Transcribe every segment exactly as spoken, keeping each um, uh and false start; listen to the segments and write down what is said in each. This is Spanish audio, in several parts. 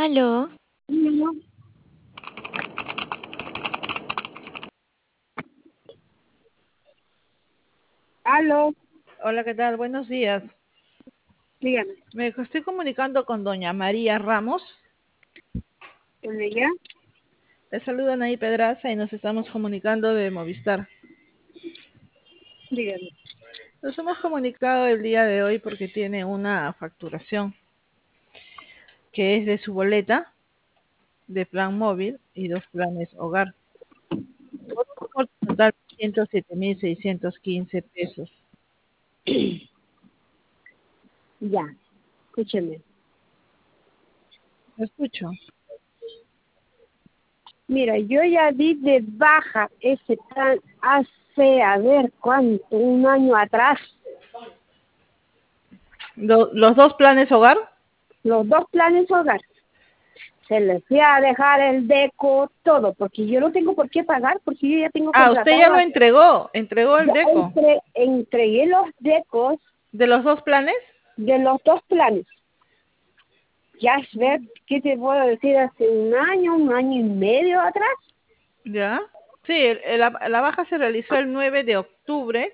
Aló, No, aló, Hola, ¿qué tal? Buenos días. dígame, Me estoy comunicando con doña María Ramos. ¿con ella? Le saludan ahí Pedraza y nos estamos comunicando de Movistar. Dígame. Nos hemos comunicado el día de hoy porque tiene una facturación que es de su boleta de plan móvil y dos planes hogar. Por total ciento siete mil seiscientos quince pesos. Ya, escúcheme. Lo escucho. Mira, yo ya di de baja ese plan hace, a ver, ¿cuánto? Un año atrás. Lo- ¿Los dos planes hogar? Los dos planes hogar. Se les fui a dejar el deco, todo, porque yo no tengo por qué pagar, porque yo ya tengo Ah, usted ya lo contratada. entregó, entregó el Ya deco. entre, entregué los decos ¿De los dos planes? de los dos planes. Ya es ver, ¿qué te puedo decir? Hace un año, un año y medio atrás. ¿Ya? Sí, el- el- la, la baja se realizó el nueve de octubre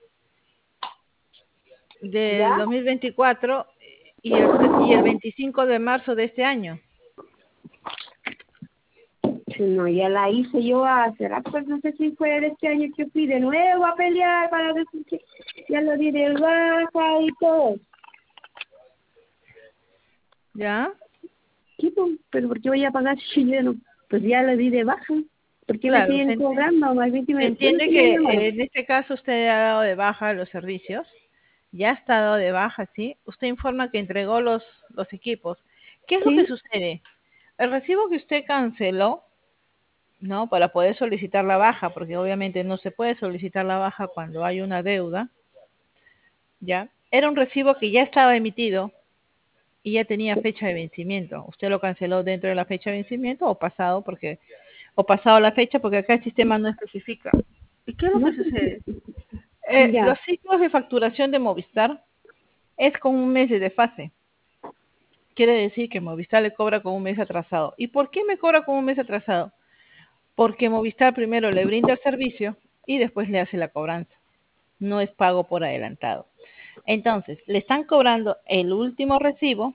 del ¿Ya? dos mil veinticuatro y el, tre- y el veinticinco de marzo de este año. No, ya la hice yo hace rato, pues no sé si fue de este año que fui de nuevo a pelear para decir que ya lo di de baja y todo. ¿Ya? ¿Qué, pues? ¿Pero por qué voy a pagar si yo no? Pues ya lo di de baja. ¿Por qué me Claro, siguen se, enti- cobrando? Más bien que se me, bueno, entiende que me que llamaron. eh, en este caso usted ha dado de baja los servicios, ya ha estado de baja, ¿sí? Usted informa que entregó los, los equipos. ¿Qué es lo que Sí, sucede? El recibo que usted canceló, ¿no? Para poder solicitar la baja, porque obviamente no se puede solicitar la baja cuando hay una deuda, ¿ya? Era un recibo que ya estaba emitido y ya tenía fecha de vencimiento. Usted lo canceló dentro de la fecha de vencimiento o pasado porque o pasado la fecha porque acá el sistema no especifica. ¿Y qué es lo no, que sucede? Eh, ya. los ciclos de facturación de Movistar es con un mes de desfase. Quiere decir que Movistar le cobra con un mes atrasado. ¿Y por qué me cobra con un mes atrasado? Porque Movistar primero le brinda el servicio y después le hace la cobranza. No es pago por adelantado. Entonces, le están cobrando el último recibo,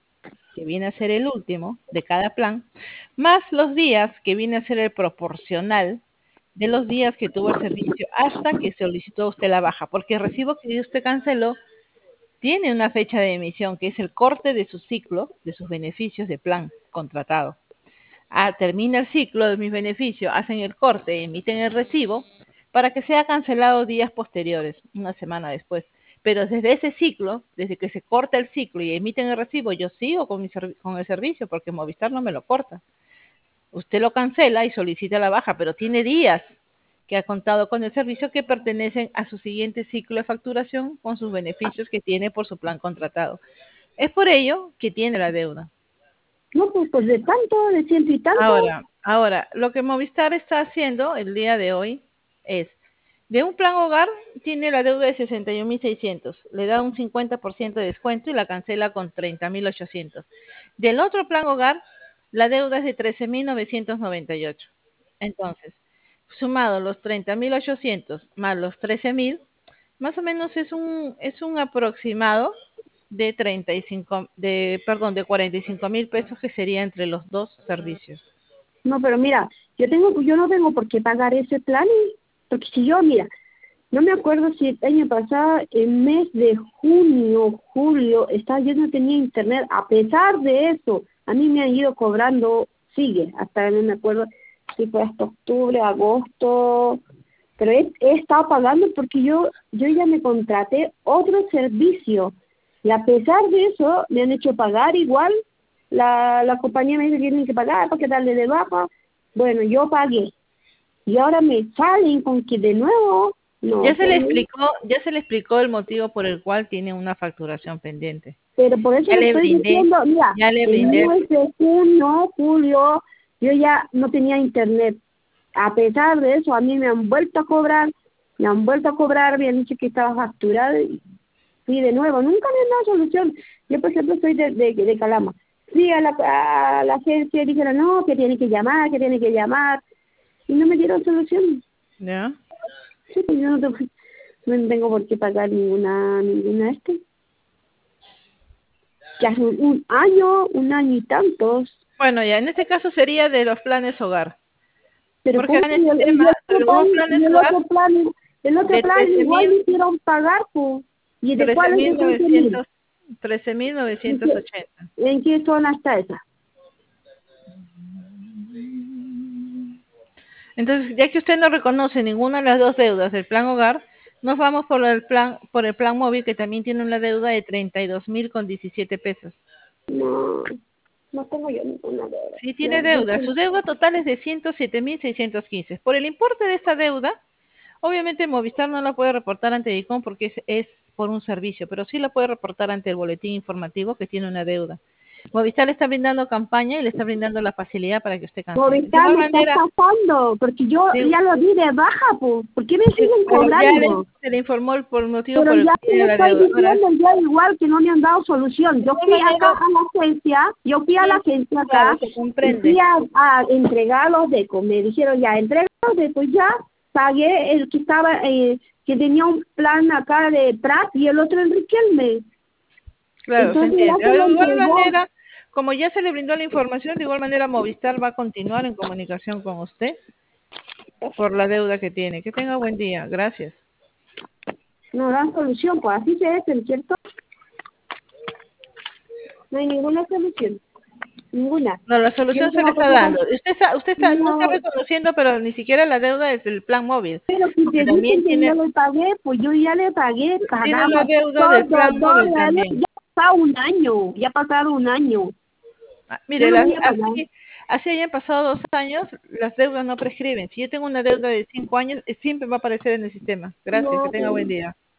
que viene a ser el último de cada plan, más los días, que viene a ser el proporcional de los días que tuvo el servicio hasta que solicitó usted la baja, porque el recibo que usted canceló tiene una fecha de emisión, que es el corte de su ciclo, de sus beneficios de plan contratado. Ah, termina el ciclo de mis beneficios, hacen el corte, emiten el recibo para que sea cancelado días posteriores, una semana después. Pero desde ese ciclo, desde que se corta el ciclo y emiten el recibo, yo sigo con, mi servi- con el servicio porque Movistar no me lo corta. Usted lo cancela y solicita la baja, pero tiene días que ha contado con el servicio que pertenecen a su siguiente ciclo de facturación con sus beneficios que tiene por su plan contratado. Es por ello que tiene la deuda. No, pues, pues de tanto, de ciento y tanto. Ahora, ahora, lo que Movistar está haciendo el día de hoy es, de un plan hogar tiene la deuda de sesenta y un mil seiscientos, le da un cincuenta por ciento de descuento y la cancela con treinta mil ochocientos. Del otro plan hogar, la deuda es de trece mil novecientos noventa y ocho. Entonces, sumado los treinta mil ochocientos más los trece mil, más o menos es un, es un aproximado de treinta y cinco, de, perdón, de cuarenta y cinco mil pesos que sería entre los dos servicios. No, pero mira, yo tengo, yo no tengo por qué pagar ese plan, porque si yo, mira, no me acuerdo si el año pasado, en mes de junio, julio, estaba, yo no tenía internet. A pesar de eso, a mí me han ido cobrando, sigue, hasta no me acuerdo si fue hasta octubre, agosto, pero he, he estado pagando porque yo yo ya me contraté otro servicio y a pesar de eso me han hecho pagar igual. La, la compañía me dice que tienen que pagar para que darle de baja. Bueno, yo pagué y ahora me salen con que de nuevo, Ya no, se le pues, explicó, ya se le explicó el motivo por el cual tiene una facturación pendiente. pero por eso Ya le le estoy brindé, diciendo, mira, ya le en brindé. el mes de junio, julio, yo ya no tenía internet. A pesar de eso, a mí me han vuelto a cobrar, me han vuelto a cobrar, me han dicho que estaba facturado y y de nuevo, nunca me han dado solución. Yo, por ejemplo, soy de, de, de Calama. fui a la, a la agencia y dijeron, no, que tiene que llamar, que tiene que llamar, y no me dieron solución. ¿Ya? Sí, pues yo no tengo, no tengo por qué pagar ninguna, ninguna este. Que hace un, un año, un año y tantos. Bueno, ya, en este caso sería de los planes hogar. Pero Porque pues, en el y el, sistema, y el otro los plan, planes y el hogar otro plan, el otro de plan trece igual mil, me hicieron pagar, pues. ¿Y de trece cuál es mil de trece mil? novecientos, trece mil ¿En novecientos qué, ochenta. en qué zona está esa? Entonces, ya que usted no reconoce ninguna de las dos deudas del plan hogar, nos vamos por el plan, por el plan móvil que también tiene una deuda de treinta y dos mil con diecisiete pesos. No, no tengo yo ninguna deuda. Sí tiene Yo, yo deuda. tengo- Su deuda total es de ciento siete mil seiscientos quince. Por el importe de esta deuda, obviamente Movistar no la puede reportar ante DICOM porque es, es por un servicio, pero sí la puede reportar ante el boletín informativo que tiene una deuda. Movistar le está brindando campaña y le está brindando la facilidad para que usted cancele. De Movistar igual me está manera, estafando, porque yo de- ya lo di de baja, pues. ¿Por qué me sí, siguen pero ya le, cobrando? se le informó el, por el motivo Pero por el ya que te tiene lo la estoy deuda. Ahora, diciendo ya igual que no me han dado solución. de Yo igual fui acá manera, a la agencia, yo fui a la sí, agencia claro, acá se y fui comprende. a, a entregar los decos. Me dijeron ya, entrega los decos, ya pagué el que estaba, eh, que tenía un plan acá de Prat y el otro en Riquelme. Claro, se Entonces ya entiende. se lo De igual entregó. manera, como ya se le brindó la información, de igual manera Movistar va a continuar en comunicación con usted por la deuda que tiene. Que tenga buen día. Gracias. No dan solución, pues así se es, ¿cierto? No hay ninguna solución, ninguna. No, la Yo no solución se le tengo por está qué dando. com- Usted está, usted está, no está no, reconociendo, pero ni siquiera la deuda es del plan móvil, pero si porque te también dicen que yo tiene, le pagué, pues yo ya le pagué, tiene la pagamos deuda del todos plan móvil dólares, también. ya ha pasado un año, ya ha pasado un año. Ah, Yo mire, no las- voy a pagar. así, así hayan pasado dos años, las deudas no prescriben. Si yo tengo una deuda de cinco años, eh, siempre va a aparecer en el sistema. Gracias, que No, tenga buen pues, día.